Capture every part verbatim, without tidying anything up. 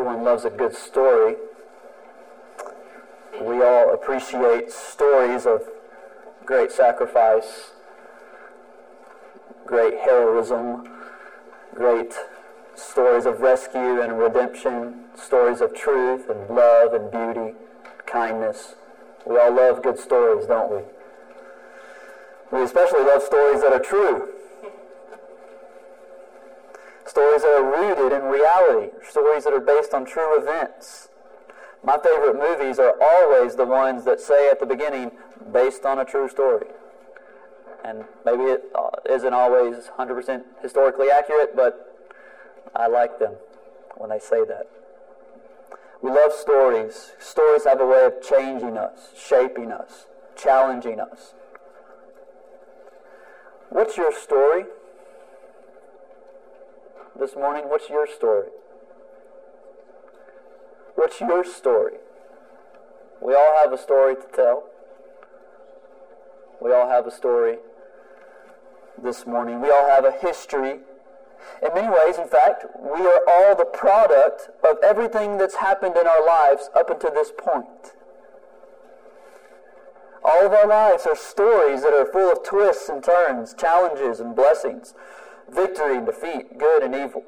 everyone loves a good story. We all appreciate stories of great sacrifice, great heroism, great stories of rescue and redemption, stories of truth and love and beauty, kindness. We all love good stories, don't we? We especially love stories that are true. Stories that are rooted in reality. Stories that are based on true events. My favorite movies are always the ones that say at the beginning, based on a true story. And maybe it isn't always one hundred percent historically accurate, but I like them when they say that. We love stories. Stories have a way of changing us, shaping us, challenging us. What's your story? This morning, what's your story? What's your story? We all have a story to tell. We all have a story this morning. We all have a history. In many ways, in fact, we are all the product of everything that's happened in our lives up until this point. All of our lives are stories that are full of twists and turns, challenges and blessings, victory and defeat, good and evil.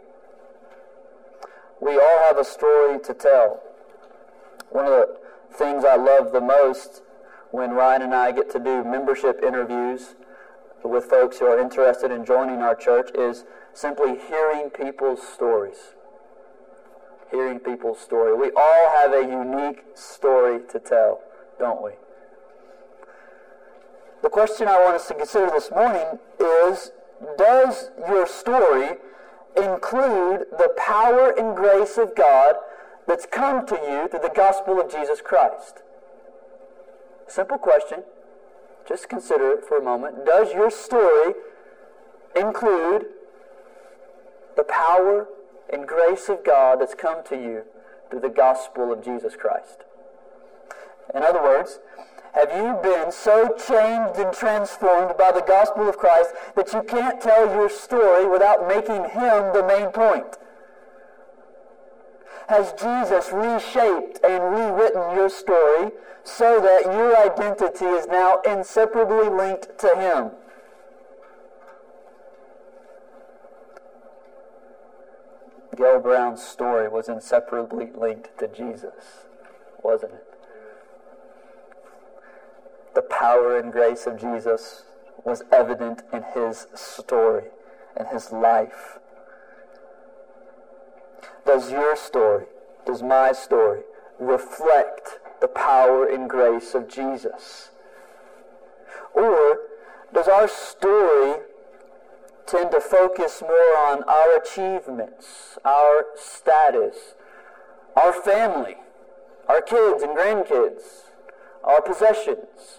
We all have a story to tell. One of the things I love the most when Ryan and I get to do membership interviews with folks who are interested in joining our church is simply hearing people's stories. Hearing people's story. We all have a unique story to tell, don't we? The question I want us to consider this morning is, does your story include the power and grace of God that's come to you through the gospel of Jesus Christ? Simple question. Just consider it for a moment. Does your story include the power and grace of God that's come to you through the gospel of Jesus Christ? In other words, have you been so changed and transformed by the gospel of Christ that you can't tell your story without making Him the main point? Has Jesus reshaped and rewritten your story so that your identity is now inseparably linked to Him? Gail Brown's story was inseparably linked to Jesus, wasn't it? The power and grace of Jesus was evident in His story, in His life. Does your story, does my story, reflect the power and grace of Jesus? Or does our story tend to focus more on our achievements, our status, our family, our kids and grandkids, our possessions,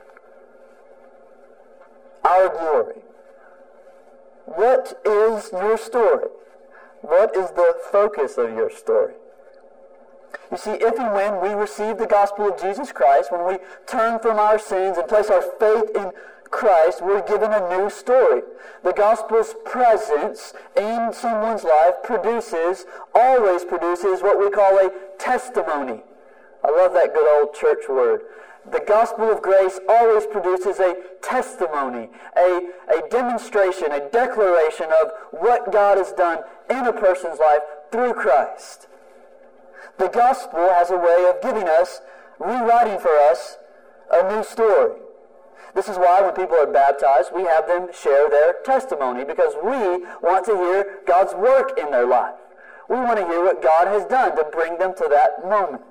our glory? What is your story? What is the focus of your story? You see, if and when we receive the gospel of Jesus Christ, when we turn from our sins and place our faith in Christ, we're given a new story. The gospel's presence in someone's life produces, always produces, what we call a testimony. I love that good old church word. The gospel of grace always produces a testimony, a, a demonstration, a declaration of what God has done in a person's life through Christ. The gospel has a way of giving us, rewriting for us, a new story. This is why when people are baptized, we have them share their testimony, because we want to hear God's work in their life. We want to hear what God has done to bring them to that moment.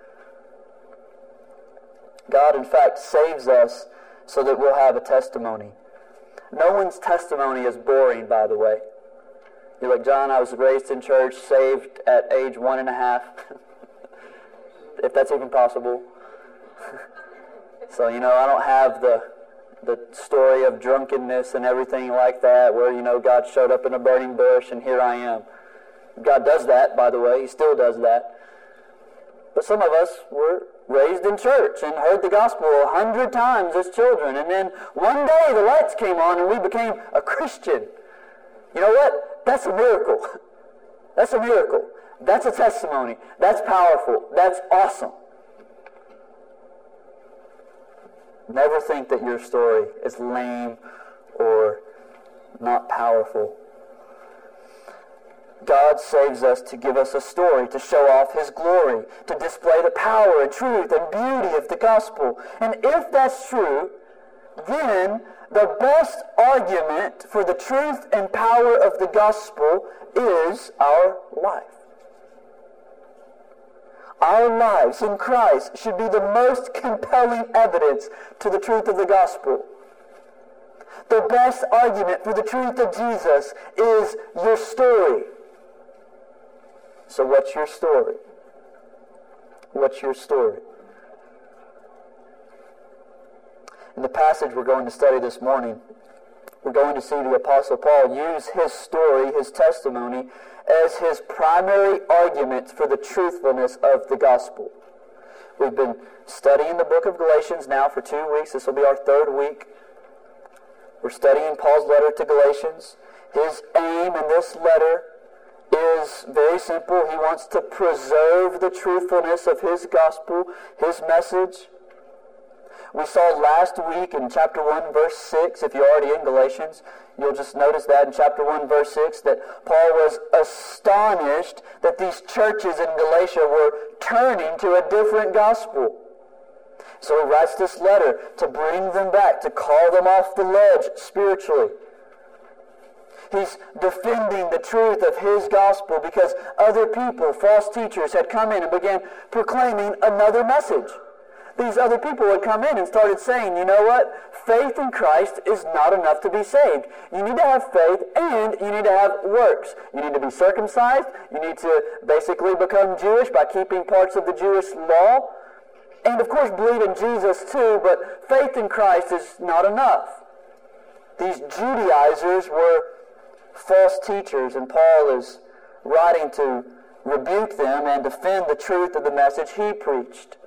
God, in fact, saves us so that we'll have a testimony. No one's testimony is boring, by the way. You're like, John, I was raised in church, saved at age one and a half. If that's even possible. So, you know, I don't have the the story of drunkenness and everything like that, where, you know, God showed up in a burning bush and here I am. God does that, by the way. He still does that. But some of us were raised in church and heard the gospel a hundred times as children. And then one day the lights came on and we became a Christian. You know what? That's a miracle. That's a miracle. That's a testimony. That's powerful. That's awesome. Never think that your story is lame or not powerful. God saves us to give us a story, to show off His glory, to display the power and truth and beauty of the gospel. And if that's true, then the best argument for the truth and power of the gospel is our life. Our lives in Christ should be the most compelling evidence to the truth of the gospel. The best argument for the truth of Jesus is your story. So what's your story? What's your story? In the passage we're going to study this morning, we're going to see the Apostle Paul use his story, his testimony, as his primary argument for the truthfulness of the gospel. We've been studying the book of Galatians now for two weeks. This will be our third week. We're studying Paul's letter to Galatians. His aim in this letter is very simple. He wants to preserve the truthfulness of his gospel, his message. We saw last week in chapter one, verse six, if you're already in Galatians, you'll just notice that in chapter one, verse six, that Paul was astonished that these churches in Galatia were turning to a different gospel. So he writes this letter to bring them back, to call them off the ledge spiritually. He's defending the truth of his gospel because other people, false teachers, had come in and began proclaiming another message. These other people had come in and started saying, you know what? Faith in Christ is not enough to be saved. You need to have faith and you need to have works. You need to be circumcised. You need to basically become Jewish by keeping parts of the Jewish law. And of course believe in Jesus too, but faith in Christ is not enough. These Judaizers were false teachers, and Paul is writing to rebuke them and defend the truth of the message he preached.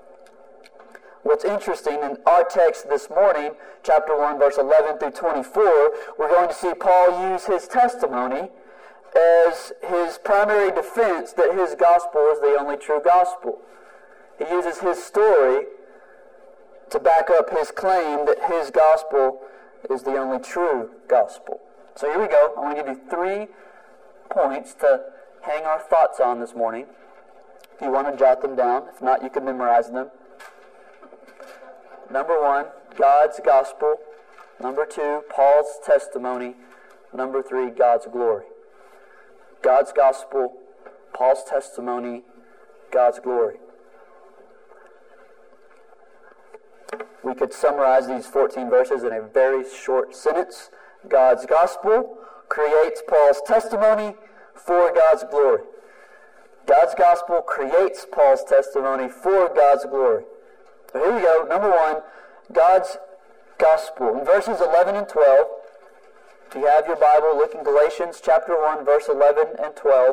What's interesting in our text this morning, chapter one, verse eleven through twenty-four, we're going to see Paul use his testimony as his primary defense that his gospel is the only true gospel. He uses his story to back up his claim that his gospel is the only true gospel. So here we go. I want to give you three points to hang our thoughts on this morning. If you want to jot them down. If not, you can memorize them. Number one, God's gospel. Number two, Paul's testimony. Number three, God's glory. God's gospel, Paul's testimony, God's glory. We could summarize these fourteen verses in a very short sentence. God's gospel creates Paul's testimony for God's glory. God's gospel creates Paul's testimony for God's glory. So here we go. Number one, God's gospel. In verses eleven and twelve, if you have your Bible, look in Galatians chapter one, verse eleven and twelve.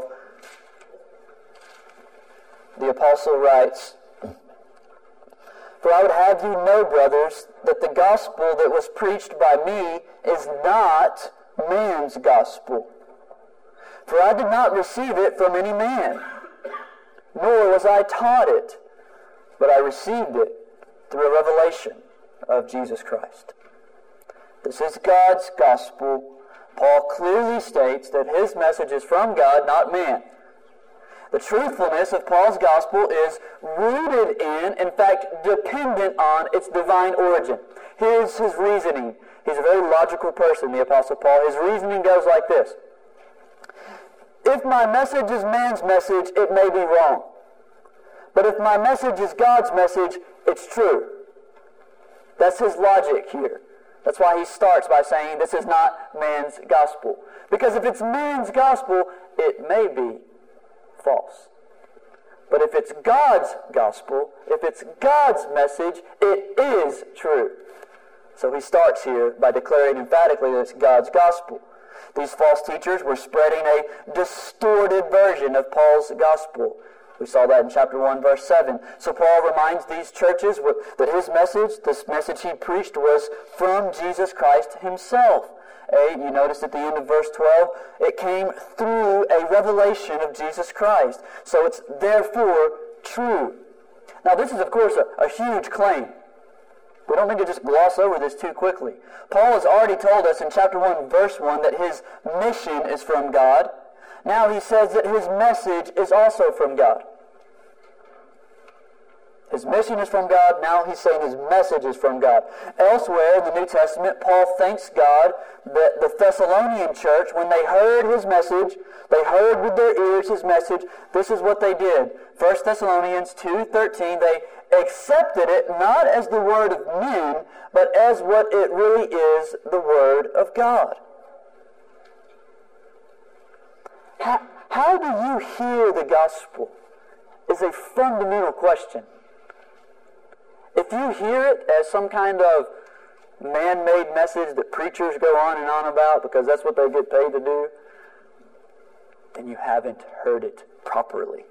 The apostle writes, "For I would have you know, brothers, that the gospel that was preached by me is not man's gospel. For I did not receive it from any man, nor was I taught it, but I received it through a revelation of Jesus Christ." This is God's gospel. Paul clearly states that his message is from God, not man. The truthfulness of Paul's gospel is rooted in, in fact, dependent on its divine origin. Here's his reasoning. He's a very logical person, the Apostle Paul. His reasoning goes like this. If my message is man's message, it may be wrong. But if my message is God's message, it's true. That's his logic here. That's why he starts by saying this is not man's gospel. Because if it's man's gospel, it may be false. But if it's God's gospel, if it's God's message, it is true. So he starts here by declaring emphatically that it's God's gospel. These false teachers were spreading a distorted version of Paul's gospel. We saw that in chapter one, verse seven. So Paul reminds these churches that his message, this message he preached, was from Jesus Christ himself. eight, you notice at the end of verse twelve, it came through a revelation of Jesus Christ. So it's therefore true. Now this is, of course, a, a huge claim. We don't need to just gloss over this too quickly. Paul has already told us in chapter one, verse one, that his mission is from God. Now he says that his message is also from God. His mission is from God. Now he's saying his message is from God. Elsewhere in the New Testament, Paul thanks God that the Thessalonian church, when they heard his message, they heard with their ears his message, this is what they did. First Thessalonians two thirteen, they accepted it not as the word of men, but as what it really is, the word of God. How, how do you hear the gospel is a fundamental question. If you hear it as some kind of man-made message that preachers go on and on about because that's what they get paid to do, then you haven't heard it properly.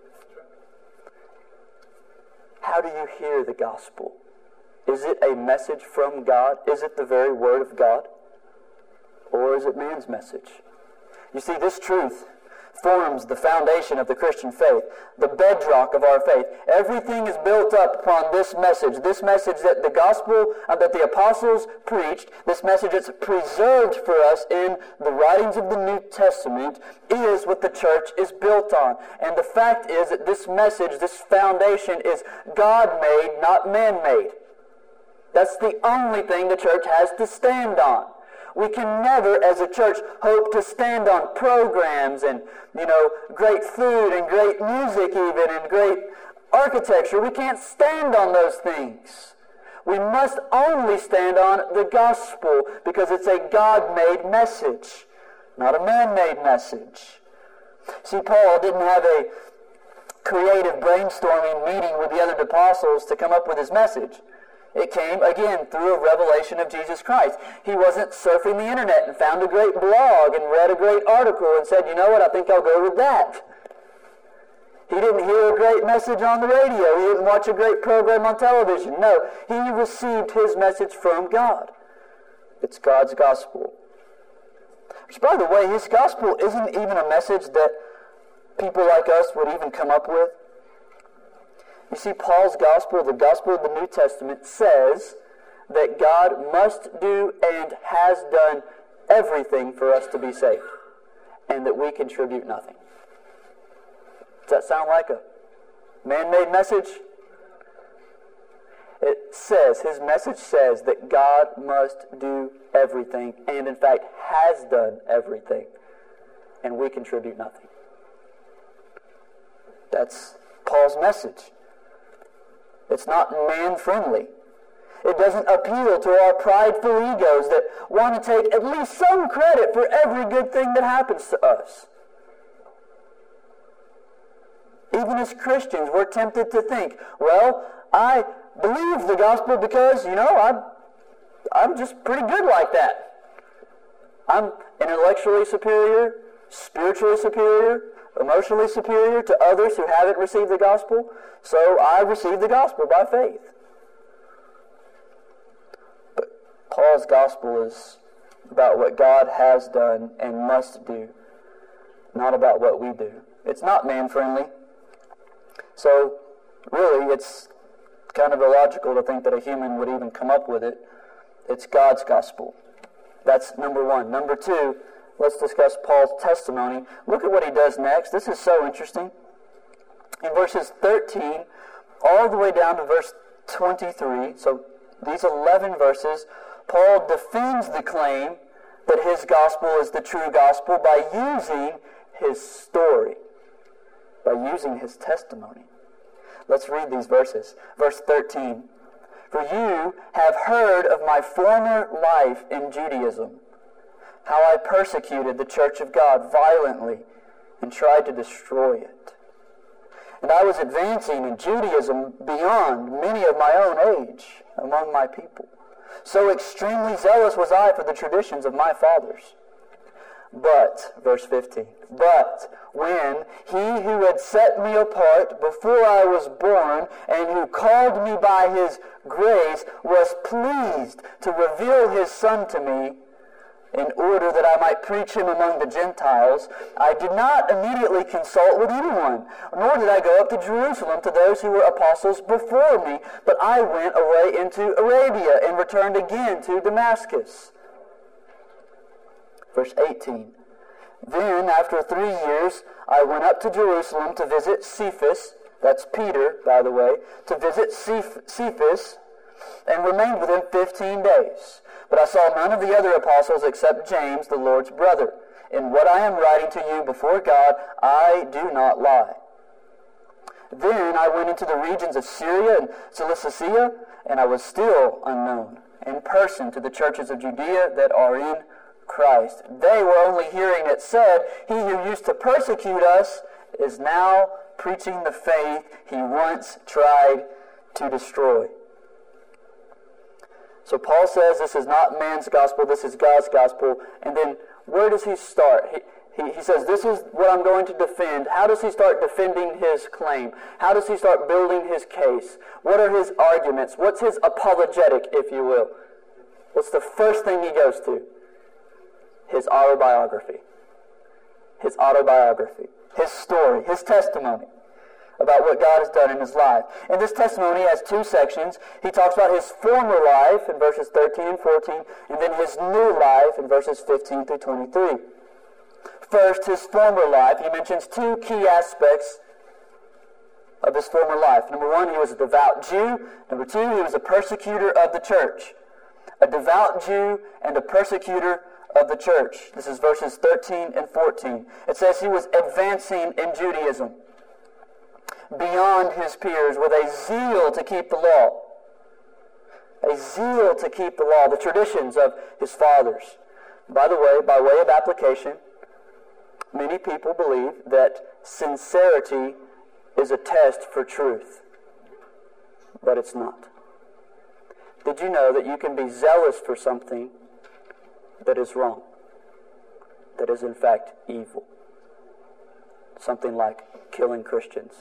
How do you hear the gospel? Is it a message from God? Is it the very word of God? Or is it man's message? You see, this truth forms the foundation of the Christian faith, the bedrock of our faith. Everything is built up upon this message, this message that the gospel, uh, that the apostles preached, this message that's preserved for us in the writings of the New Testament, is what the church is built on. And the fact is that this message, this foundation, is God-made, not man-made. That's the only thing the church has to stand on. We can never, as a church, hope to stand on programs and, you know, great food and great music even and great architecture. We can't stand on those things. We must only stand on the gospel because it's a God-made message, not a man-made message. See, Paul didn't have a creative brainstorming meeting with the other apostles to come up with his message. It came, again, through a revelation of Jesus Christ. He wasn't surfing the internet and found a great blog and read a great article and said, you know what, I think I'll go with that. He didn't hear a great message on the radio. He didn't watch a great program on television. No, he received his message from God. It's God's gospel. Which, by the way, his gospel isn't even a message that people like us would even come up with. You see, Paul's gospel, the gospel of the New Testament, says that God must do and has done everything for us to be saved, and that we contribute nothing. Does that sound like a man-made message? It says, his message says that God must do everything, and in fact has done everything, and we contribute nothing. That's Paul's message. It's not man-friendly. It doesn't appeal to our prideful egos that want to take at least some credit for every good thing that happens to us. Even as Christians, we're tempted to think, well, I believe the gospel because, you know, I'm, I'm just pretty good like that. I'm intellectually superior, spiritually superior, emotionally superior to others who haven't received the gospel, so I received the gospel by faith. But Paul's gospel is about what God has done and must do, not about what we do. It's not man-friendly. So, really, it's kind of illogical to think that a human would even come up with it. It's God's gospel. That's number one. Number two, let's discuss Paul's testimony. Look at what he does next. This is so interesting. In verses thirteen all the way down to verse twenty-three, so these eleven verses, Paul defends the claim that his gospel is the true gospel by using his story, by using his testimony. Let's read these verses. Verse thirteen. For you have heard of my former life in Judaism, how I persecuted the church of God violently and tried to destroy it. And I was advancing in Judaism beyond many of my own age among my people. So extremely zealous was I for the traditions of my fathers. But, verse fifteen, but when he who had set me apart before I was born and who called me by his grace was pleased to reveal his Son to me, in order that I might preach him among the Gentiles, I did not immediately consult with anyone, nor did I go up to Jerusalem to those who were apostles before me, but I went away into Arabia and returned again to Damascus. Verse eighteen. Then, after three years, I went up to Jerusalem to visit Cephas, that's Peter, by the way, to visit Cephas, and remained with him fifteen days. But I saw none of the other apostles except James, the Lord's brother. In what I am writing to you before God, I do not lie. Then I went into the regions of Syria and Cilicia, and I was still unknown in person to the churches of Judea that are in Christ. They were only hearing it said, he who used to persecute us is now preaching the faith he once tried to destroy. So Paul says this is not man's gospel, this is God's gospel. And then where does he start? He, he, he says, this is what I'm going to defend. How does he start defending his claim? How does he start building his case? What are his arguments? What's his apologetic, if you will? What's the first thing he goes to? His autobiography. His autobiography. His story. His testimony about what God has done in his life. And this testimony has two sections. He talks about his former life in verses thirteen and fourteen, and then his new life in verses fifteen through twenty-three. First, his former life. He mentions two key aspects of his former life. Number one, he was a devout Jew. Number two, he was a persecutor of the church. A devout Jew and a persecutor of the church. This is verses thirteen and fourteen. It says he was advancing in Judaism beyond his peers with a zeal to keep the law. A zeal to keep the law, the traditions of his fathers. By the way, by way of application, many people believe that sincerity is a test for truth. But it's not. Did you know that you can be zealous for something that is wrong? That is in fact evil. Something like killing Christians.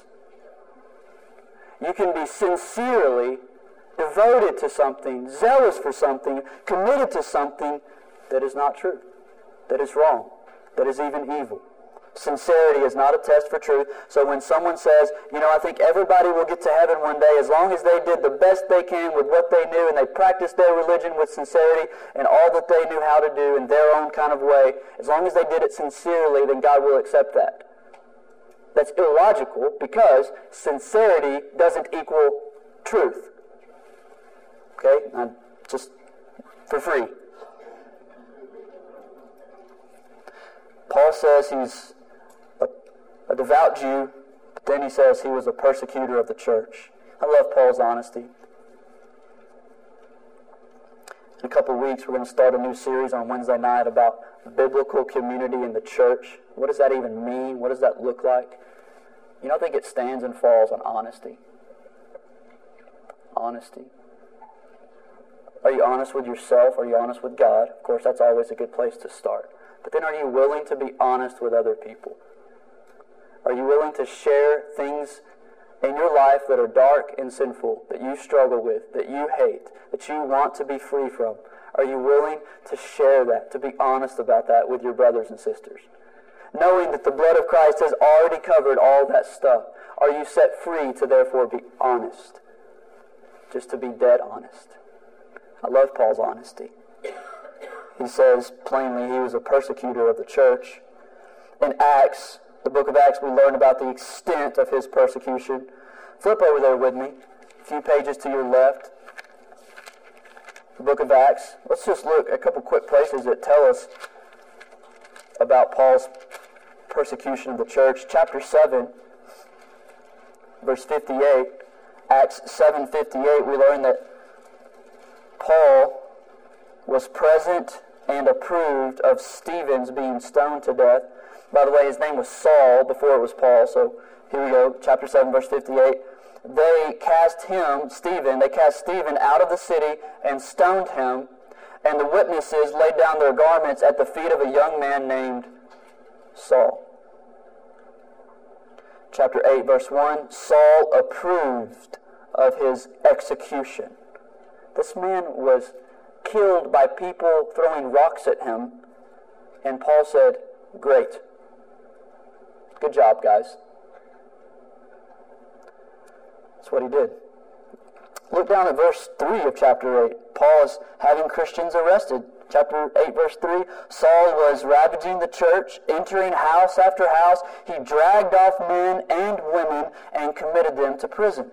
You can be sincerely devoted to something, zealous for something, committed to something that is not true, that is wrong, that is even evil. Sincerity is not a test for truth. So when someone says, you know, I think everybody will get to heaven one day as long as they did the best they can with what they knew and they practiced their religion with sincerity and all that they knew how to do in their own kind of way, as long as they did it sincerely, then God will accept that. That's illogical because sincerity doesn't equal truth. Okay? Now, just for free. Paul says he's a, a devout Jew, but then he says he was a persecutor of the church. I love Paul's honesty. In a couple of weeks, we're going to start a new series on Wednesday night about biblical community in the church. What does that even mean? What does that look like? You know, I think it stands and falls on honesty. Honesty. Are you honest with yourself? Are you honest with God? Of course, that's always a good place to start. But then are you willing to be honest with other people? Are you willing to share things in your life that are dark and sinful, that you struggle with, that you hate, that you want to be free from? Are you willing to share that, to be honest about that with your brothers and sisters? Knowing that the blood of Christ has already covered all that stuff, are you set free to therefore be honest? Just to be dead honest. I love Paul's honesty. He says plainly he was a persecutor of the church. In Acts, the book of Acts, we learn about the extent of his persecution. Flip over there with me, a few pages to your left. The book of Acts. Let's just look at a couple quick places that tell us about Paul's persecution of the church. Chapter seven, verse fifty-eight. Acts seven fifty-eight, we learn that Paul was present and approved of Stephen's being stoned to death. By the way, his name was Saul before it was Paul, so here we go, chapter seven, verse fifty-eight. They cast him, Stephen, they cast Stephen out of the city and stoned him, and the witnesses laid down their garments at the feet of a young man named Saul. Chapter eight, verse one, Saul approved of his execution. This man was killed by people throwing rocks at him And Paul said, great. Good job, guys. That's what he did. Look down at verse three of chapter eight. Paul is having Christians arrested. Chapter eight, verse three, Saul was ravaging the church, entering house after house. He dragged off men and women and committed them to prison.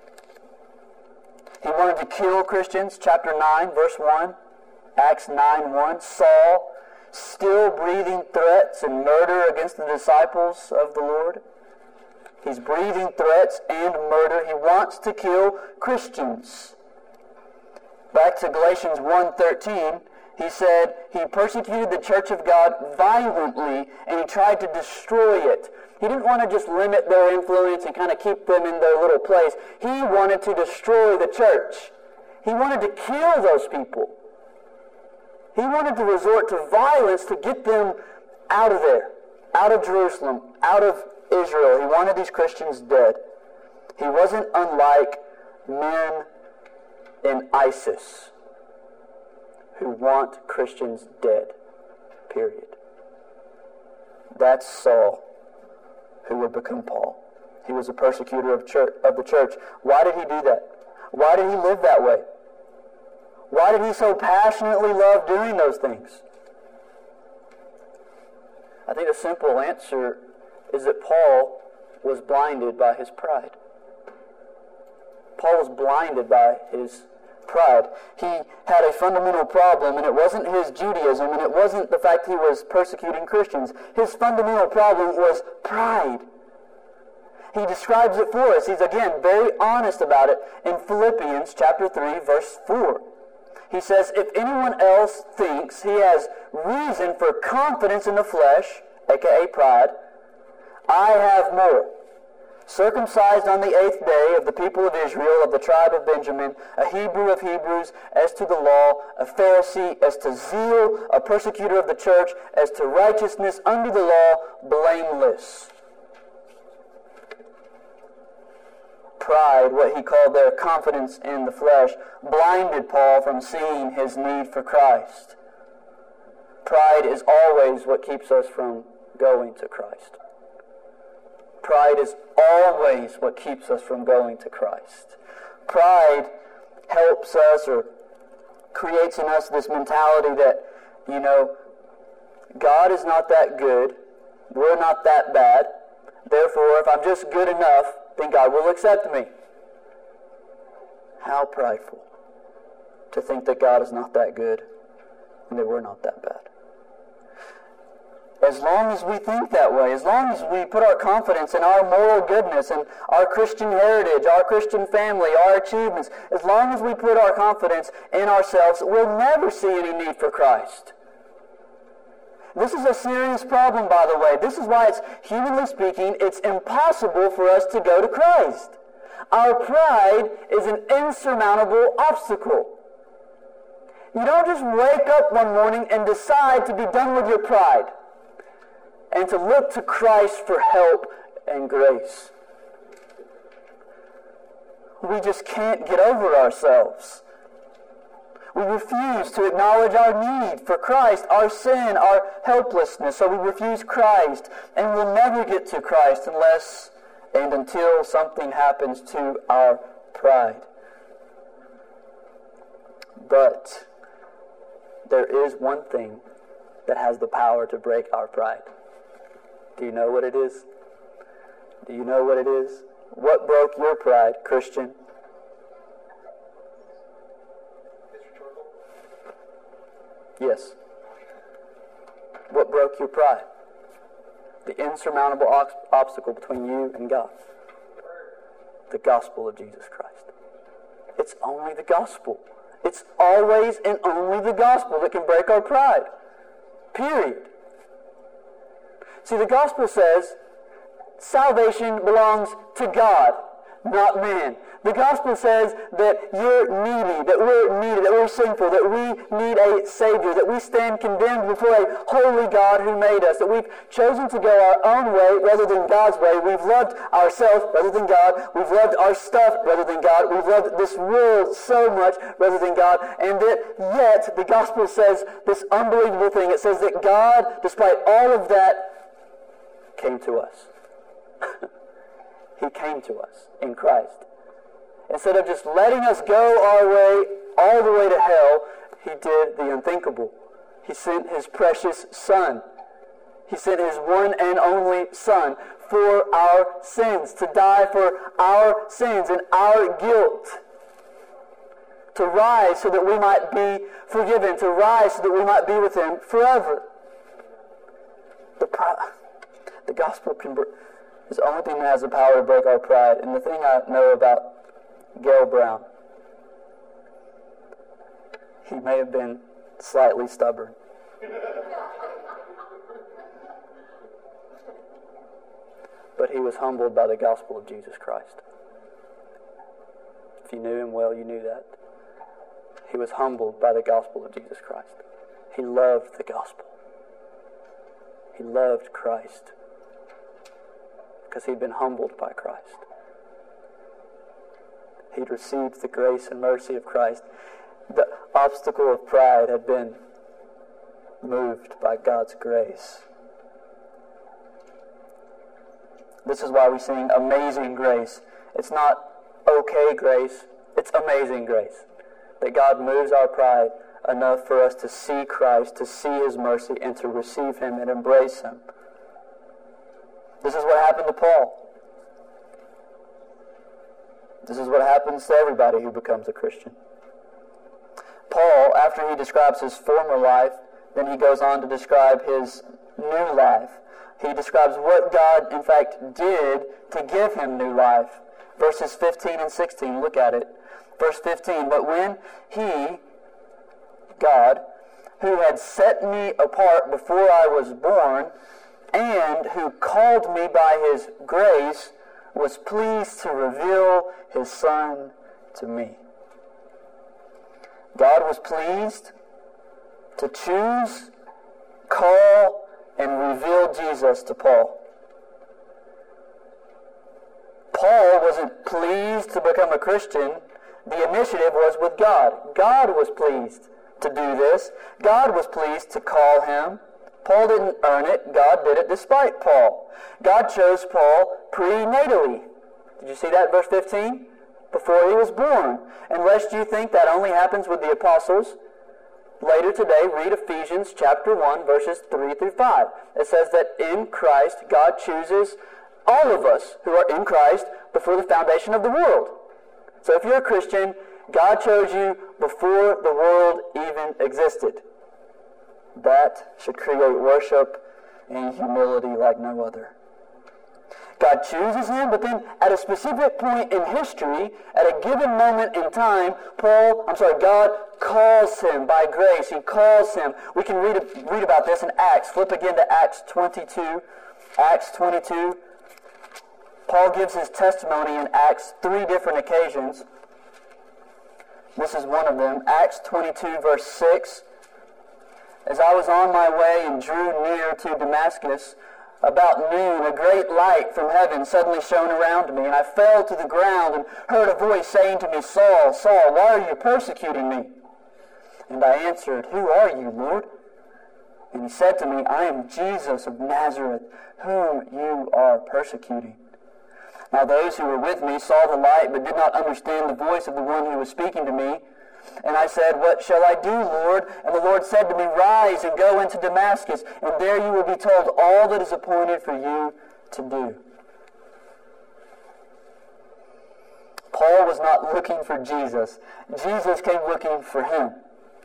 He wanted to kill Christians. Chapter nine, verse one, Acts nine, one, Saul, still breathing threats and murder against the disciples of the Lord. He's breathing threats and murder. He wants to kill Christians. Back to Galatians one thirteen, he said he persecuted the church of God violently and he tried to destroy it. He didn't want to just limit their influence and kind of keep them in their little place. He wanted to destroy the church. He wanted to kill those people. He wanted to resort to violence to get them out of there, out of Jerusalem, out of Israel. He wanted these Christians dead. He wasn't unlike men in ISIS who want Christians dead, period. That's Saul, who would become Paul. He was a persecutor of, church, of the church. Why did he do that? Why did he live that way? Why did he so passionately love doing those things? I think the simple answer is that Paul was blinded by his pride. Paul was blinded by his pride. He had a fundamental problem, and it wasn't his Judaism, and it wasn't the fact he was persecuting Christians. His fundamental problem was pride. He describes it for us. He's, again, very honest about it in Philippians chapter three, verse four. He says, if anyone else thinks he has reason for confidence in the flesh, aka pride, I have more. Circumcised on the eighth day of the people of Israel, of the tribe of Benjamin, a Hebrew of Hebrews, as to the law, a Pharisee, as to zeal, a persecutor of the church, as to righteousness under the law, blameless. Pride, what he called their confidence in the flesh, blinded Paul from seeing his need for Christ. Pride is always what keeps us from going to Christ. Pride is always what keeps us from going to Christ. Pride helps us or creates in us this mentality that, you know, God is not that good, we're not that bad, therefore if I'm just good enough, then God will accept me. How prideful to think that God is not that good and that we're not that bad. As long as we think that way, as long as we put our confidence in our moral goodness and our Christian heritage, our Christian family, our achievements, as long as we put our confidence in ourselves, we'll never see any need for Christ. This is a serious problem, by the way. This is why it's, humanly speaking, it's impossible for us to go to Christ. Our pride is an insurmountable obstacle. You don't just wake up one morning and decide to be done with your pride and to look to Christ for help and grace. We just can't get over ourselves. We refuse to acknowledge our need for Christ, our sin, our helplessness. So we refuse Christ, and we'll never get to Christ unless and until something happens to our pride. But there is one thing that has the power to break our pride. Do you know what it is? Do you know what it is? What broke your pride, Christian? Yes. What broke your pride? The insurmountable obstacle between you and God. The gospel of Jesus Christ. It's only the gospel. It's always and only the gospel that can break our pride. Period. See, the gospel says salvation belongs to God. not man. The gospel says that you're needy, that we're needy, that we're sinful, that we need a Savior, that we stand condemned before a holy God who made us, that we've chosen to go our own way rather than God's way. We've loved ourselves rather than God. We've loved our stuff rather than God. We've loved this world so much rather than God. And that yet the gospel says this unbelievable thing. It says that God, despite all of that, came to us. He came to us in Christ. Instead of just letting us go our way, all the way to hell, He did the unthinkable. He sent His precious Son. He sent His one and only Son for our sins, to die for our sins and our guilt, to rise so that we might be forgiven, to rise so that we might be with Him forever. The, pro- the gospel can br- is the only thing that has the power to break our pride. And the thing I know about Gail Brown, he may have been slightly stubborn. But he was humbled by the gospel of Jesus Christ. If you knew him well, you knew that. He was humbled by the gospel of Jesus Christ. He loved the gospel. He loved Christ because he'd been humbled by Christ. He'd received the grace and mercy of Christ. The obstacle of pride had been moved by God's grace. This is why we sing Amazing Grace. It's not okay grace, it's amazing grace. That God moves our pride enough for us to see Christ, to see His mercy, and to receive Him and embrace Him. This is what happened to Paul. This is what happens to everybody who becomes a Christian. Paul, after he describes his former life, then he goes on to describe his new life. He describes what God, in fact, did to give him new life. Verses fifteen and sixteen, look at it. Verse fifteen, but when He, God, who had set me apart before I was born, and who called me by His grace, was pleased to reveal His Son to me. God was pleased to choose, call, and reveal Jesus to Paul. Paul wasn't pleased to become a Christian. The initiative was with God. God was pleased to do this. God was pleased to call him. Paul didn't earn it. God did it despite Paul. God chose Paul prenatally. Did you see that, verse fifteen? Before he was born. And lest you think that only happens with the apostles, later today, read Ephesians chapter one, verses three through five. It says that in Christ, God chooses all of us who are in Christ before the foundation of the world. So if you're a Christian, God chose you before the world even existed. That should create worship and humility like no other. God chooses him, but then at a specific point in history, at a given moment in time, Paul, I'm sorry, God calls him by grace. He calls him. We can read, read about this in Acts. Flip again to Acts twenty-two. Acts twenty-two. Paul gives his testimony in Acts three different occasions. This is one of them. Acts twenty-two, verse six. As I was on my way and drew near to Damascus, about noon, a great light from heaven suddenly shone around me, and I fell to the ground and heard a voice saying to me, Saul, Saul, why are you persecuting me? And I answered, Who are you, Lord? And he said to me, I am Jesus of Nazareth, whom you are persecuting. Now those who were with me saw the light, but did not understand the voice of the one who was speaking to me. And I said, What shall I do, Lord? And the Lord said to me, Rise and go into Damascus, and there you will be told all that is appointed for you to do. Paul was not looking for Jesus. Jesus came looking for him.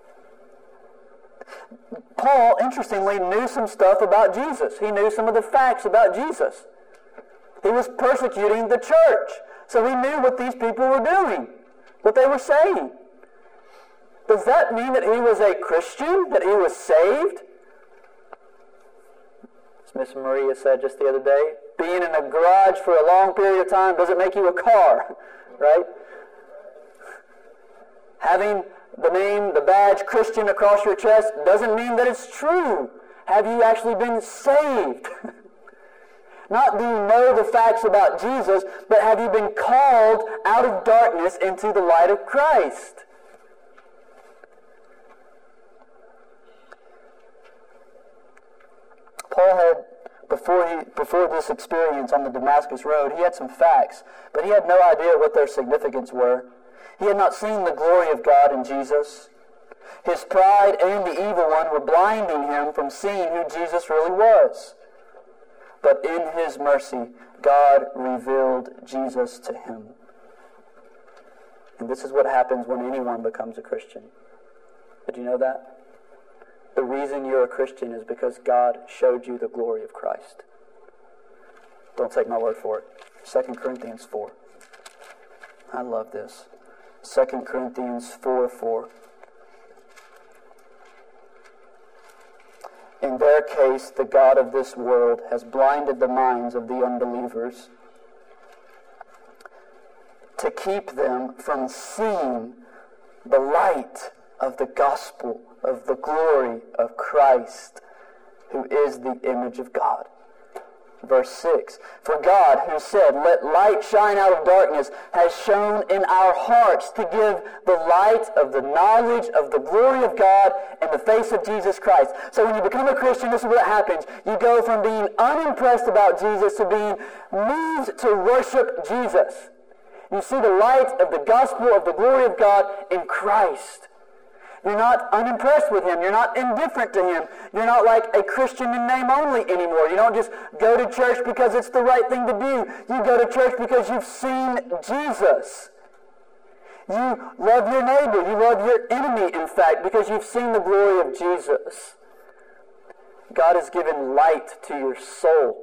Paul, interestingly, knew some stuff about Jesus. He knew some of the facts about Jesus. He was persecuting the church. So he knew what these people were doing, what they were saying. Does that mean that he was a Christian? That he was saved? Let's Miss Maria said just the other day, being in a garage for a long period of time doesn't make you a car, right? Having the name, the badge Christian across your chest doesn't mean that it's true. Have you actually been saved? Not do you know the facts about Jesus, but have you been called out of darkness into the light of Christ? Paul had, before he, before this experience on the Damascus Road, he had some facts, but he had no idea what their significance were. He had not seen the glory of God in Jesus. His pride and the evil one were blinding him from seeing who Jesus really was. But in His mercy, God revealed Jesus to him. And this is what happens when anyone becomes a Christian. Did you know that? The reason you're a Christian is because God showed you the glory of Christ. Don't take my word for it. Second Corinthians four. I love this. Second Corinthians four four. In their case, the God of this world has blinded the minds of the unbelievers to keep them from seeing the light of the gospel of the glory of Christ, who is the image of God. Verse six, for God, who said, let light shine out of darkness, has shone in our hearts to give the light of the knowledge of the glory of God in the face of Jesus Christ. So when you become a Christian, this is what happens. You go from being unimpressed about Jesus to being moved to worship Jesus. You see the light of the gospel of the glory of God in Christ. You're not unimpressed with Him. You're not indifferent to Him. You're not like a Christian in name only anymore. You don't just go to church because it's the right thing to do. You go to church because you've seen Jesus. You love your neighbor. You love your enemy, in fact, because you've seen the glory of Jesus. God has given light to your soul.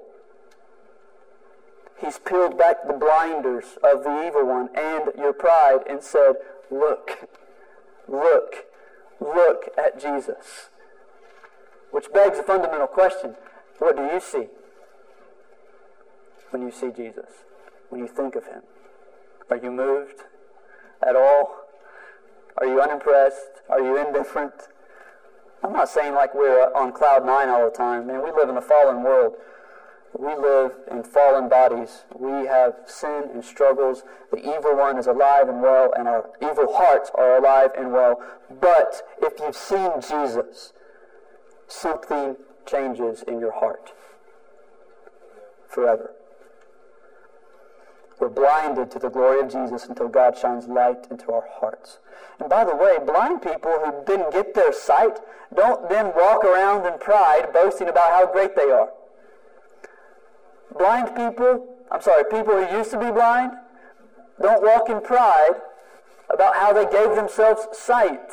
He's peeled back the blinders of the evil one and your pride and said, look, look. Look at Jesus. Which begs a fundamental question. What do you see when you see Jesus? When you think of Him? Are you moved at all? Are you unimpressed? Are you indifferent? I'm not saying like we're on cloud nine all the time. Man, we live in a fallen world. We live in fallen bodies. We have sin and struggles. The evil one is alive and well, and our evil hearts are alive and well. But if you've seen Jesus, something changes in your heart forever. We're blinded to the glory of Jesus until God shines light into our hearts. And by the way, blind people who didn't get their sight don't then walk around in pride boasting about how great they are. Blind people, I'm sorry, people who used to be blind, don't walk in pride about how they gave themselves sight.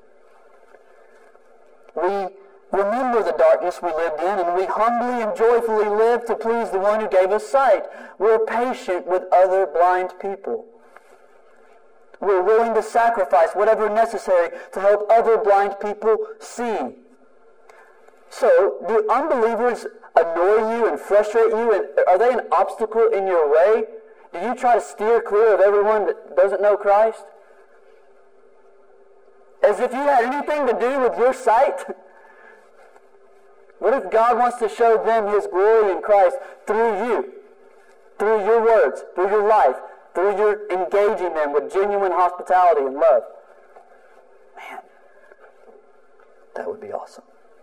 We remember the darkness we lived in, and we humbly and joyfully live to please the one who gave us sight. We're patient with other blind people. We're willing to sacrifice whatever necessary to help other blind people see. So, do unbelievers annoy you and frustrate you? And are they an obstacle in your way? Do you try to steer clear of everyone that doesn't know Christ? As if you had anything to do with your sight? What if God wants to show them His glory in Christ through you? Through your words, through your life, through your engaging them with genuine hospitality and love? Man, that would be awesome.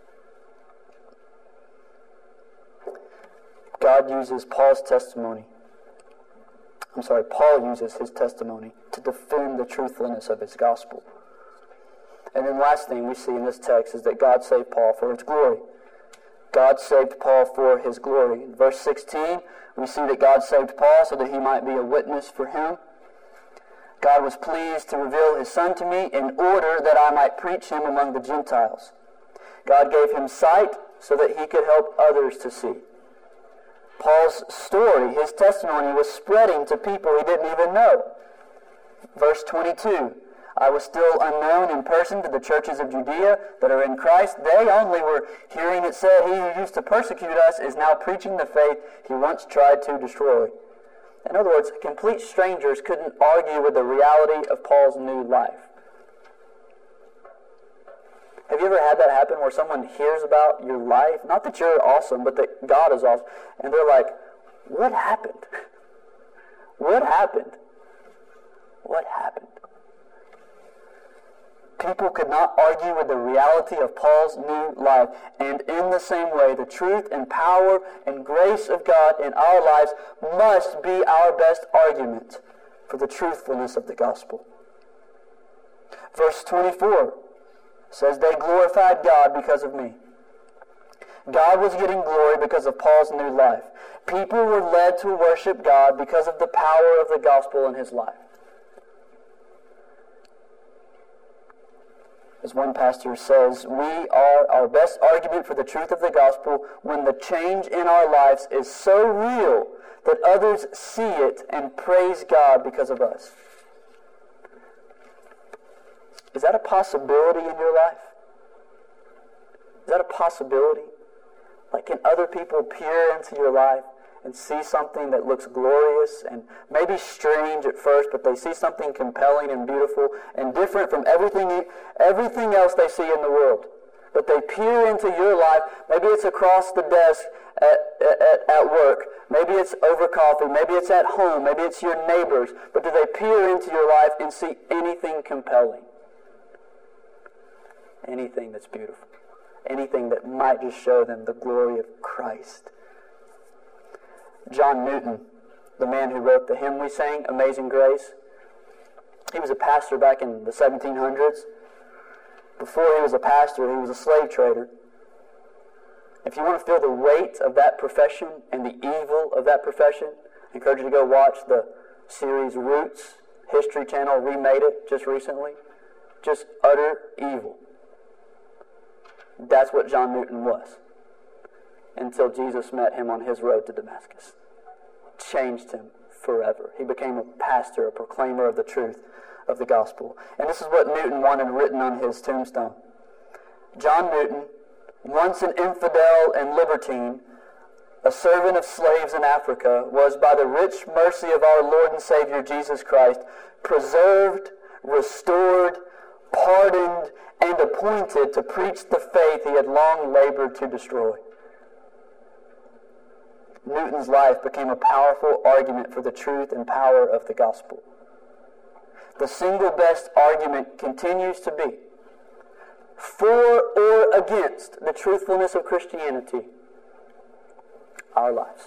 God uses Paul's testimony. I'm sorry, Paul uses his testimony to defend the truthfulness of his gospel. And then last thing we see in this text is that God saved Paul for His glory. God saved Paul for His glory. In verse sixteen, we see that God saved Paul so that he might be a witness for Him. God was pleased to reveal His Son to me in order that I might preach Him among the Gentiles. God gave him sight so that he could help others to see. Paul's story, his testimony, was spreading to people he didn't even know. Verse twenty-two, I was still unknown in person to the churches of Judea that are in Christ. They only were hearing it said, he who used to persecute us is now preaching the faith he once tried to destroy. In other words, complete strangers couldn't argue with the reality of Paul's new life. Have you ever had that happen where someone hears about your life? Not that you're awesome, but that God is awesome. And they're like, what happened? What happened? What happened? People could not argue with the reality of Paul's new life. And in the same way, the truth and power and grace of God in our lives must be our best argument for the truthfulness of the gospel. Verse twenty-four says, they glorified God because of me. God was getting glory because of Paul's new life. People were led to worship God because of the power of the gospel in his life. As one pastor says, we are our best argument for the truth of the gospel when the change in our lives is so real that others see it and praise God because of us. Is that a possibility in your life? Is that a possibility? Like, can other people peer into your life and see something that looks glorious and maybe strange at first, but they see something compelling and beautiful and different from everything, everything else they see in the world? But they peer into your life. Maybe it's across the desk at, at, at work. Maybe it's over coffee. Maybe it's at home. Maybe it's your neighbors. But do they peer into your life and see anything compelling? Anything that's beautiful. Anything that might just show them the glory of Christ. John Newton, the man who wrote the hymn we sang, Amazing Grace, he was a pastor back in the seventeen hundreds. Before he was a pastor, he was a slave trader. If you want to feel the weight of that profession and the evil of that profession, I encourage you to go watch the series Roots. History Channel remade it just recently. Just utter evil. That's what John Newton was. Until Jesus met him on his road to Damascus. Changed him forever. He became a pastor, a proclaimer of the truth of the gospel. And this is what Newton wanted written on his tombstone. John Newton, once an infidel and libertine, a servant of slaves in Africa, was by the rich mercy of our Lord and Savior Jesus Christ preserved, restored, pardoned, and appointed to preach the faith he had long labored to destroy. Newton's life became a powerful argument for the truth and power of the gospel. The single best argument continues to be for or against the truthfulness of Christianity, our lives.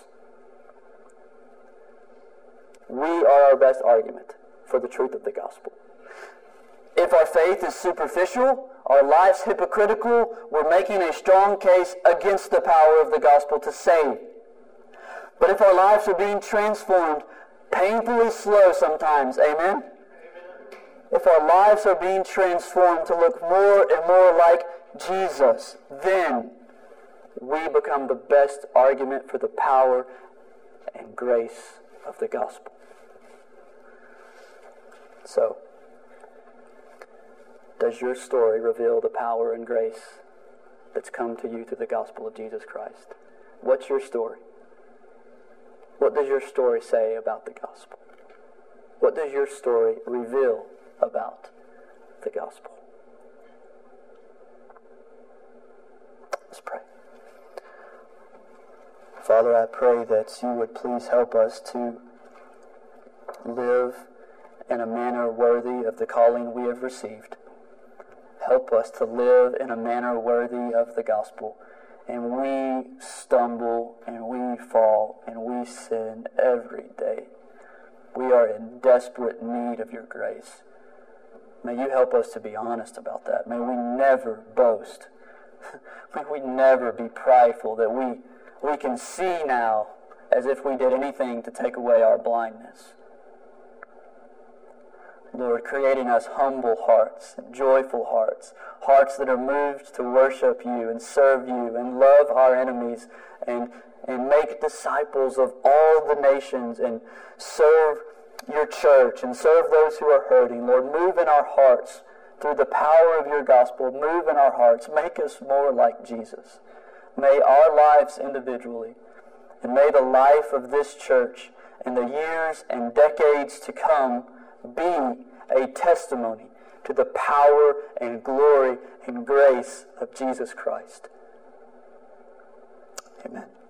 We are our best argument for the truth of the gospel. If our faith is superficial, our lives hypocritical, we're making a strong case against the power of the gospel to save. But if our lives are being transformed, painfully slow sometimes, amen? Amen? If our lives are being transformed to look more and more like Jesus, then we become the best argument for the power and grace of the gospel. So, does your story reveal the power and grace that's come to you through the gospel of Jesus Christ? What's your story? What does your story say about the gospel? What does your story reveal about the gospel? Let's pray. Father, I pray that you would please help us to live in a manner worthy of the calling we have received. Help us to live in a manner worthy of the gospel. And we stumble and we fall and we sin every day. We are in desperate need of your grace. May you help us to be honest about that. May we never boast. May we never be prideful that we, we can see now as if we did anything to take away our blindness. Lord, creating us humble hearts, and joyful hearts, hearts that are moved to worship you and serve you and love our enemies and, and make disciples of all the nations and serve your church and serve those who are hurting. Lord, move in our hearts through the power of your gospel. Move in our hearts. Make us more like Jesus. May our lives individually, and may the life of this church in the years and decades to come be a testimony to the power and glory and grace of Jesus Christ. Amen.